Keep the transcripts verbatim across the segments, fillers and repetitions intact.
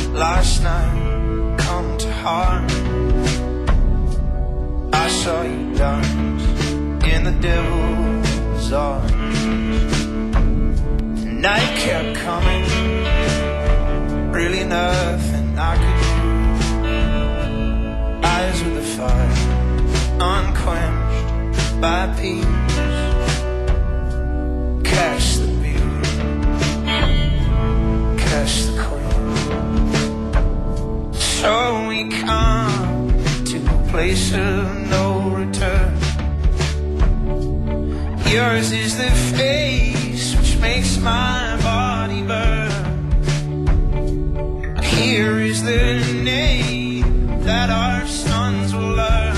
last night come to heart. I saw you dance in the devil's arms. Night kept coming, really nothing I could do. Eyes with the fire, unquenched by peace. Catch the beauty, catch the queen. So we come to a place of no return. Yours is the face which makes my body burn. Here is the name that our sons will learn.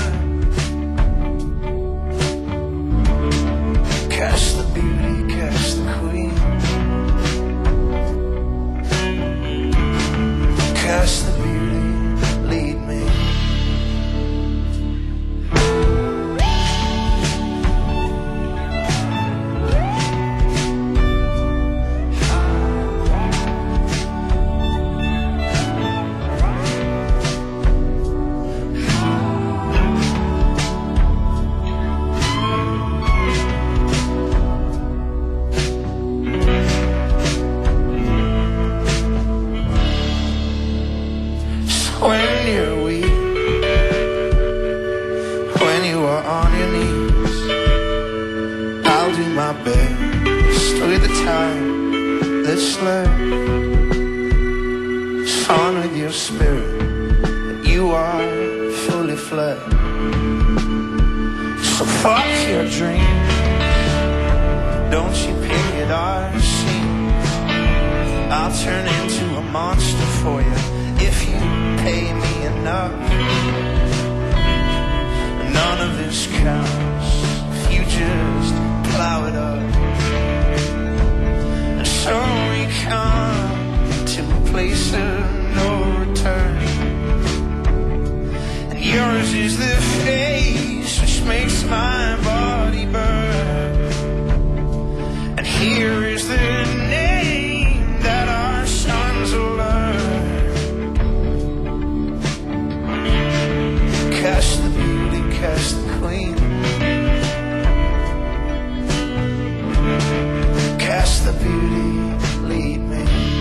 Catch the beauty, catch the queen. Catch the beauty, lead me. When you're weak, when you are on your knees, I'll do my best with the time that's left. It's on with your spirit that you are fully fled. So fuck your dreams, don't you pick at our seams. I'll turn into a monster for you if you pay me enough. None of this counts if you just plow it up. And so we come to a place of no return. And yours is the face which makes my body burn. And here is the name that our sons will learn. Catch the beauty, catch the queen. Catch the beauty, lead me.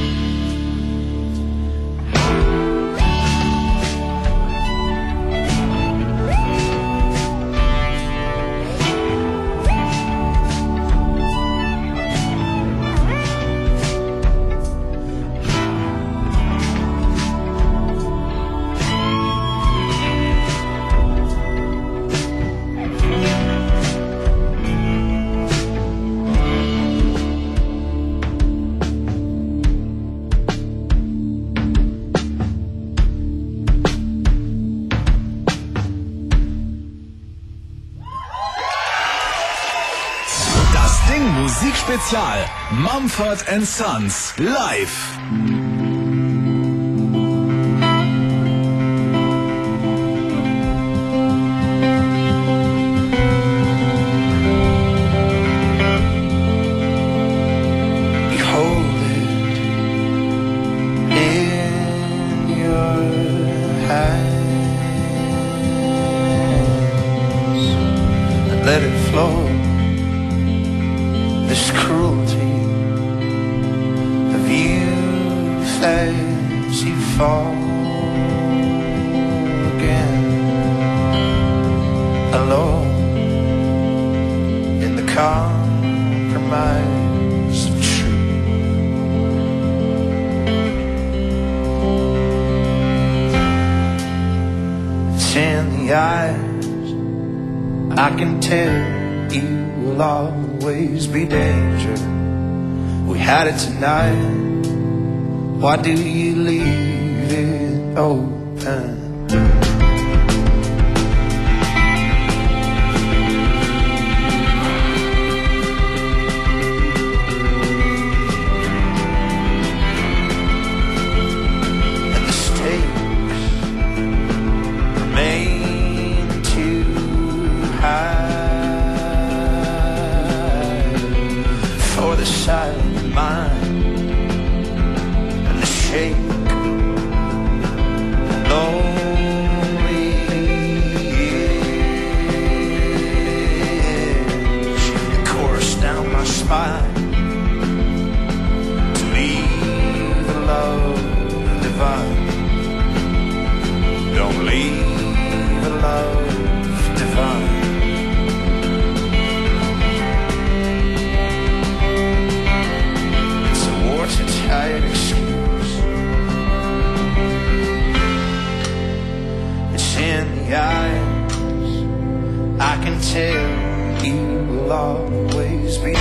Musikspezial Mumford and Sons live. Let it flow. This cruelty of youth as you fall again, alone in the compromise of truth. It's in the eyes, I can tell you will always be danger. We had it tonight, why do you leave it open? And the stakes remain too high for the silent mind and the shake will always be.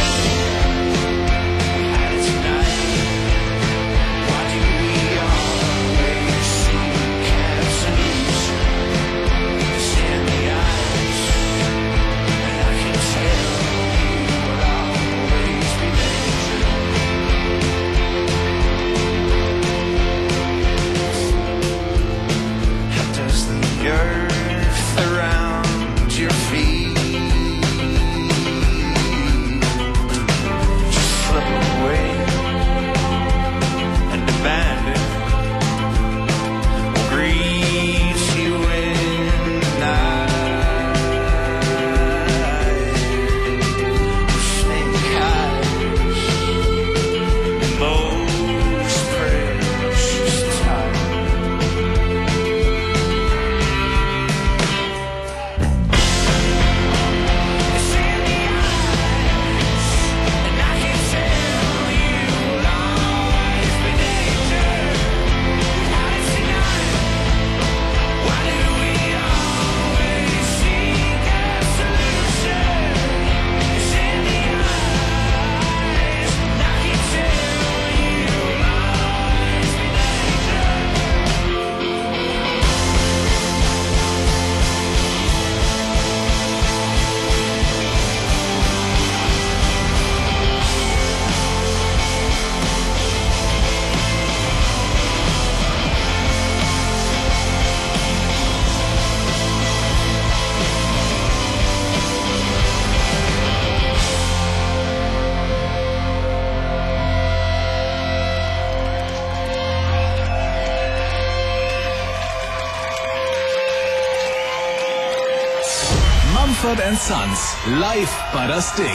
Mumford and Sons, live bei das Ding.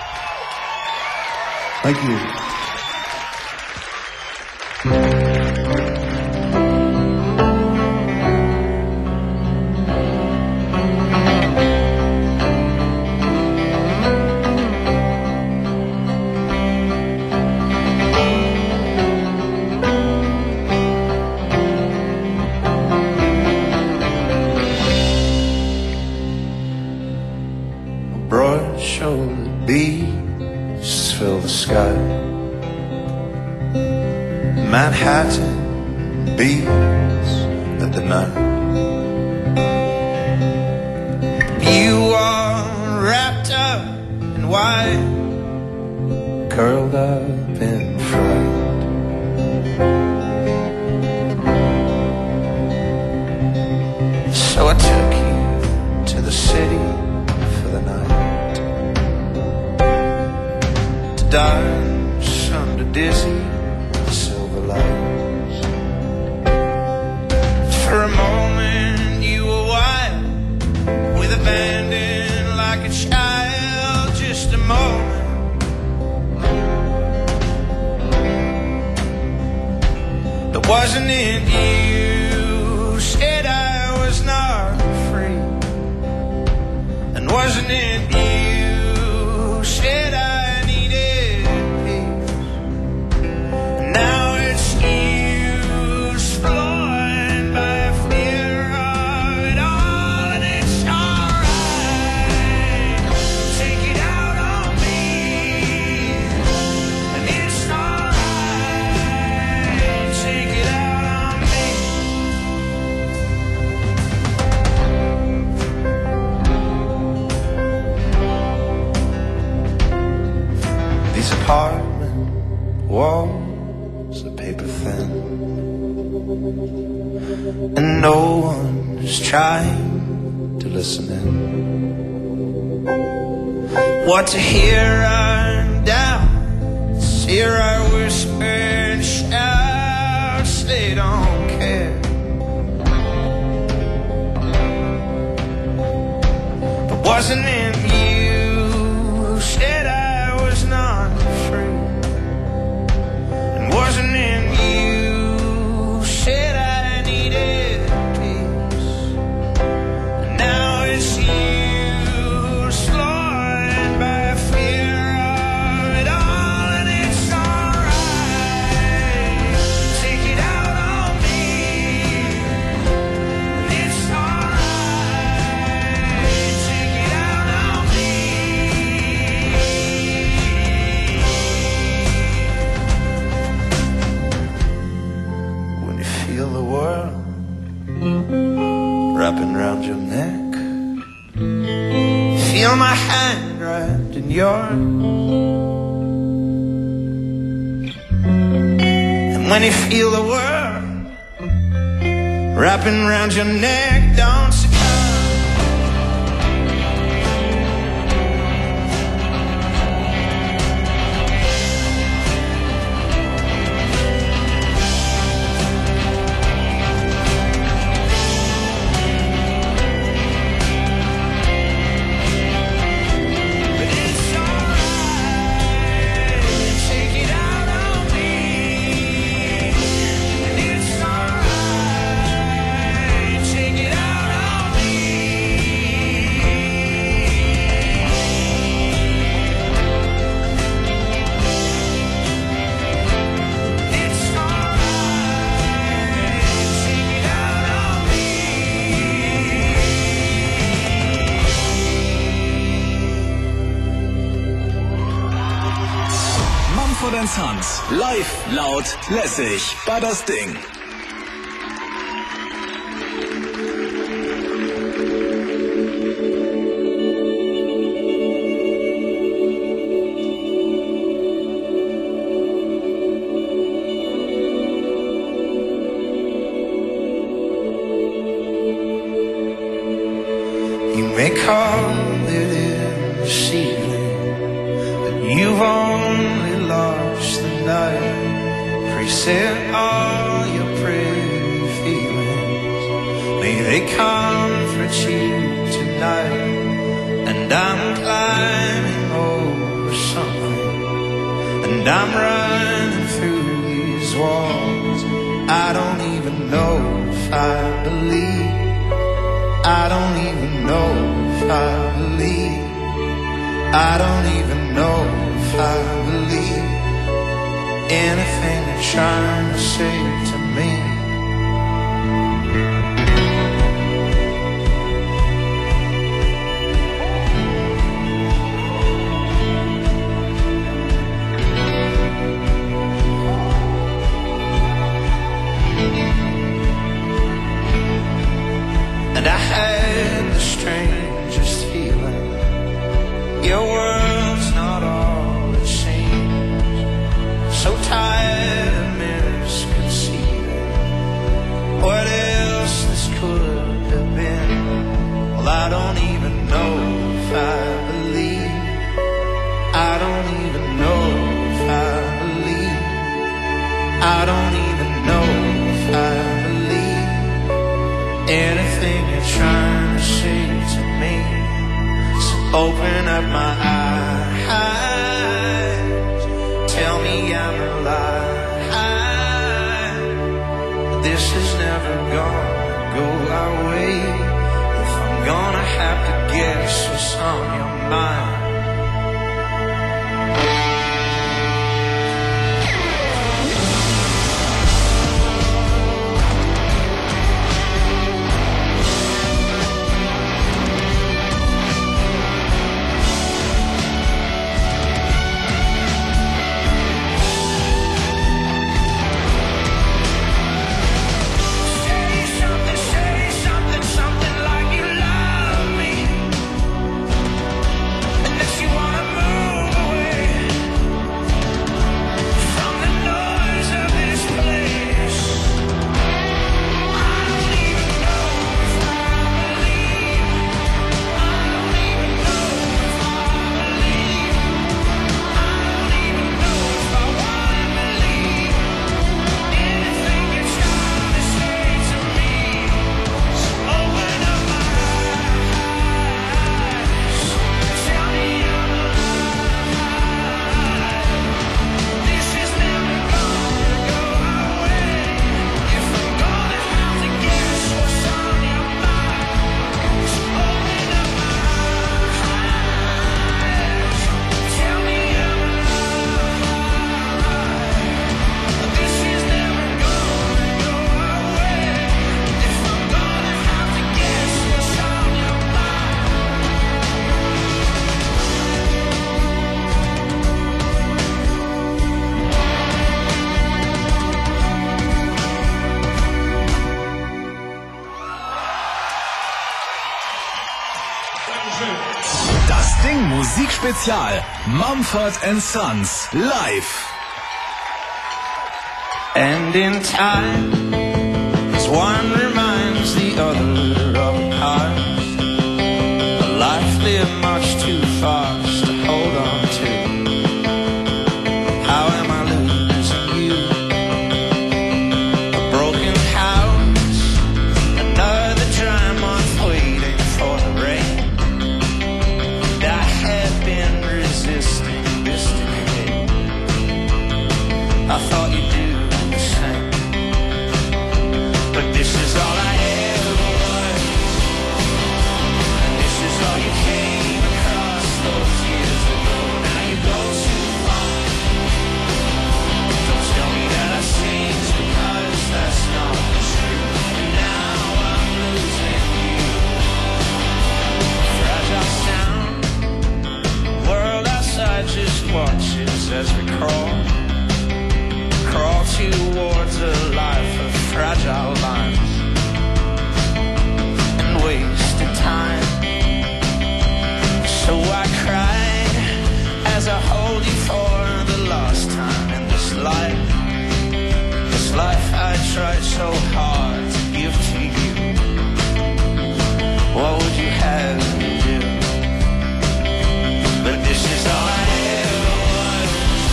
Thank you. Broad-shouldered beasts fill the sky. Manhattan beats at the night. You are wrapped up in white, curled up in fright. So I took you to the city for the night, to dance under dizzy silver lights. For a moment you were wild, with abandon like a child. Just a moment, but wasn't it you said I was not free? And wasn't it you said I needed peace? And now it's you exploring by fear of it all, and it's alright. Take it out on me, and it's alright. Take it out on me. These apartment walls are paper thin, and no one's trying to listen in. What to hear I'm down, hear I whisper and shout, they don't care. But wasn't it you who said I was not free? And wasn't it you who said I needed peace? And now it's you exploring by fear of it all, and it's alright. Take it out on me, and it's alright. Take it out on feel the world wrapping round your neck, feel my hand wrapped in yours, and when you feel the world wrapping round your neck, don't succumb. Mumford and Sons. Live, laut, lässig. War das Ding. You may call it deceiving, but you've only lost the night. Preset all your pretty feelings, may they comfort you tonight. And I'm climbing over something, and I'm running through these walls. I don't even know if I believe, I don't even know if I believe, I don't even know if I believe anything they're trying to say to me. And I had the strangest feeling, your world's not all it seems. So tired of misconceiving what else this could have been. Well, I don't even know if I believe, I don't even know if I believe, I don't even know if I believe anything you're trying to say to me. So open up my eyes, tell me I'm alive. This is never gonna go our way. If I'm gonna have to guess what's on your mind, and Sting Musikspezial. Mumford and Sons live. And in time, as one reminds the other of a past, a life lived much too fast to hold on to. How am I losing you? A broken house, another dry month waiting for the rain. And I had been resisting this decay. I thought you'd do the same, but this is all I ever was, and this is all you came across those years ago. Now you go too far. Don't tell me that I changed, because that's not true. And now I'm losing you. Fragile sound, world outside just watches as we crawl. Crawl towards a life of fragile lines and wasted time. So I cried as I hold you for the last time in this life. This life I tried so hard to give to you. What would you have me do? But this is all I ever was.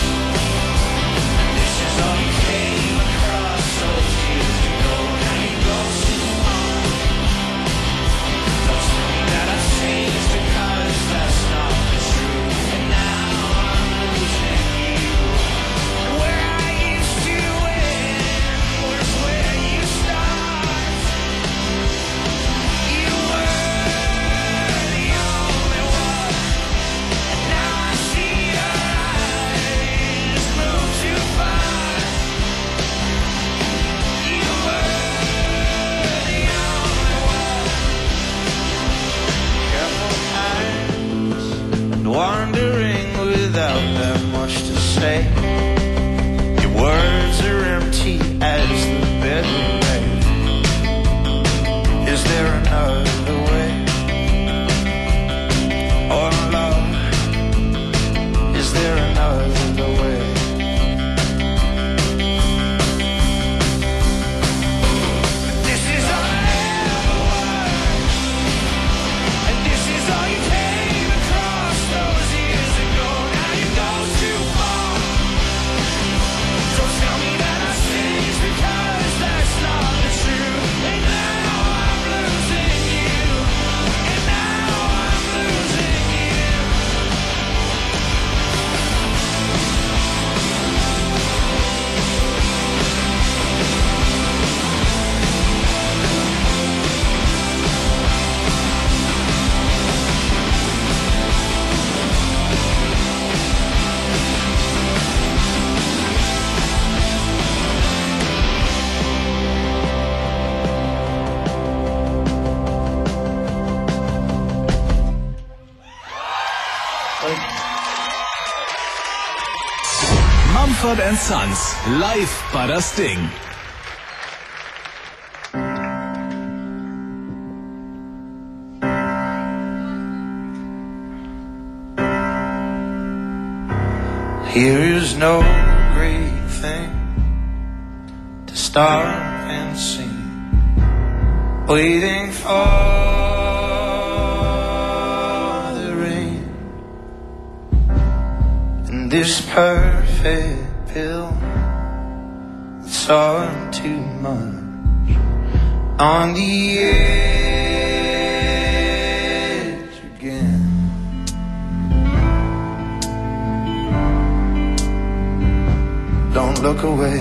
This is all you came across those years ago. Now you go too far. Don't tell me that I've changed, because that's not the truth. And now I'm losing you. Where I used to end was where you start. You were the only one, and now I see your eyes move too far. You were the only one. Careful eyes and wandering without that much to say. Your words are empty as the bed we made. Is there another way? Or love, is there another way? This is all I ever was, and this is all you came across those years ago. Now you go too far. Don't tell me that I changed, because that's not the truth. And now I'm losing you. And now I'm losing you. Mumford and Sons live bei das Ding. Here is no great thing to start and sing, waiting for the rain. And this perfect pill that's all too much on the edge again. Don't look away.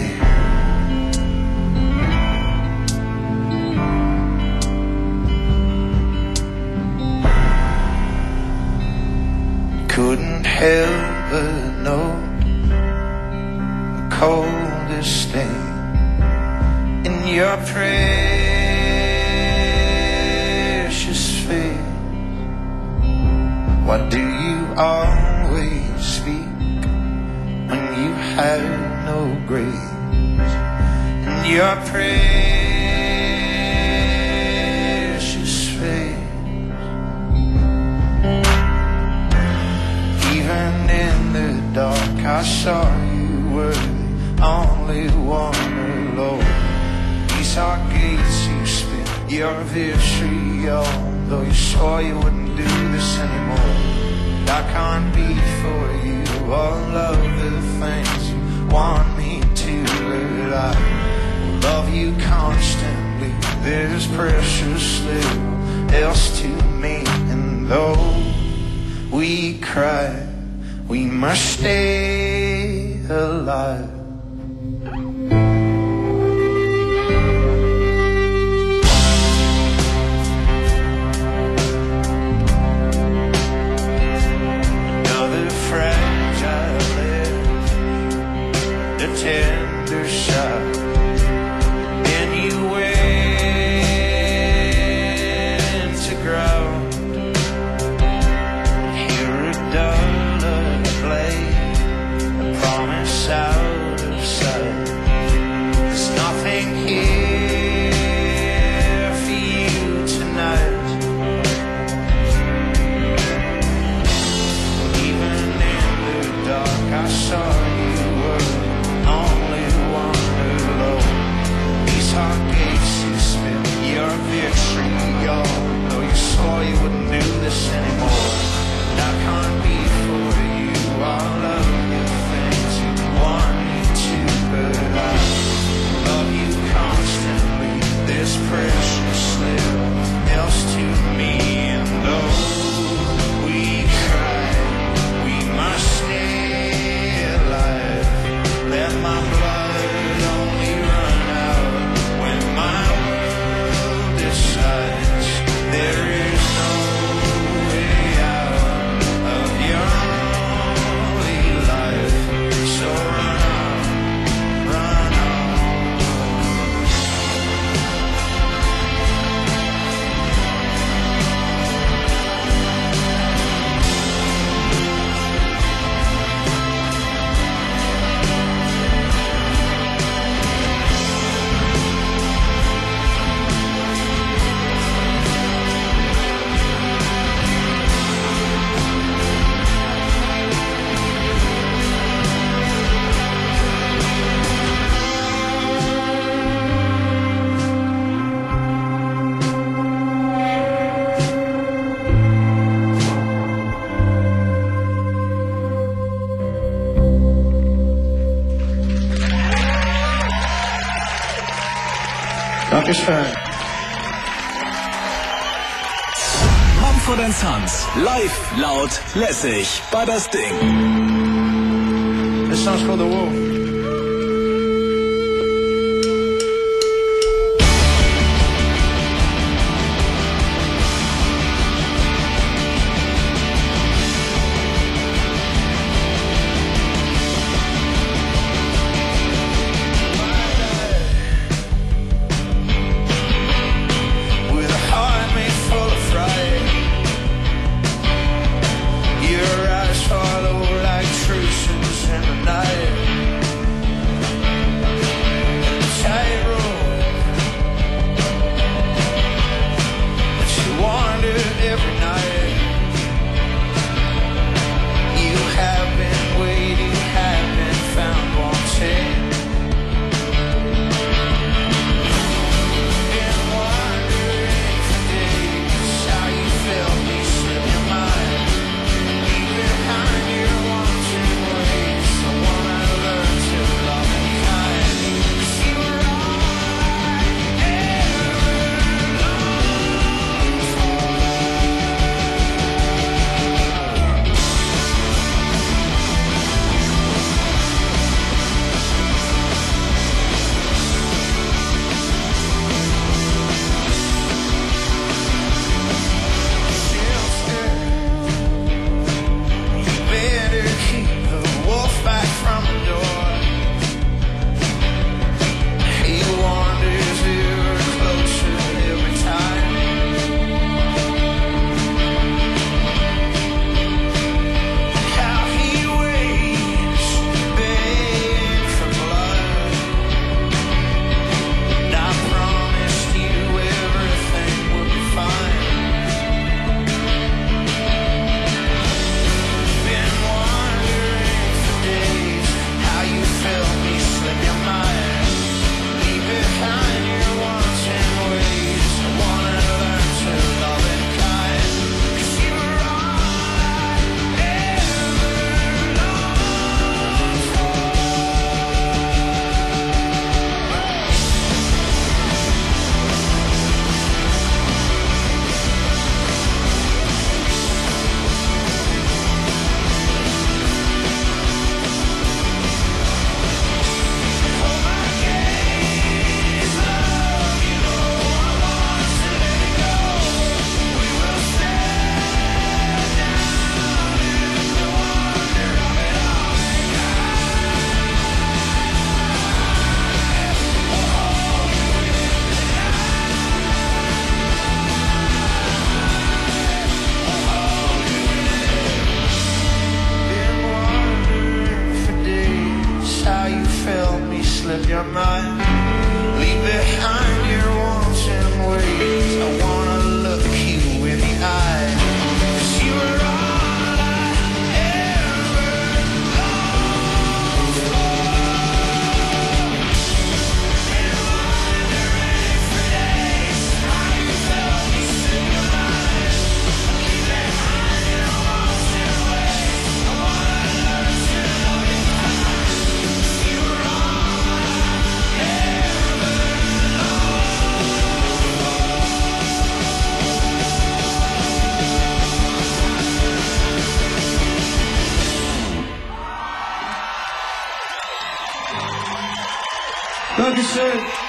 Couldn't help but know the coldest stain in your precious face. Why do you always speak when you have no grace in your precious face? I saw you were the only one alone. These are gates you spent your vitriol, though you swore you wouldn't do this anymore. And I can't be for you all of the things you want me to, but I will love you constantly. There's precious little else to me, and though we cry, we must stay alive. Another fragile lift, a tender shot, and you went to ground. Hear a dull blade, a promise out of sight. There's nothing here for you tonight. Even in the dark, I saw you were only one alone. These hard gates you spit your vitriol, though you swore you wouldn't do this anymore. And I can't be for you all of your things you want me to, but I love you constantly. There's precious little else to me, and though we cry, we must stay alive. Let my blood only run out when my world decides there is no way out of your only life. So run on, run on. Dankeschön. Mumford and Sons. Live, laut, lässig. Bei das Ding. This song's called The Wolf. With a heart made full of fright, your eyes follow like traces in the night. Dankeschön.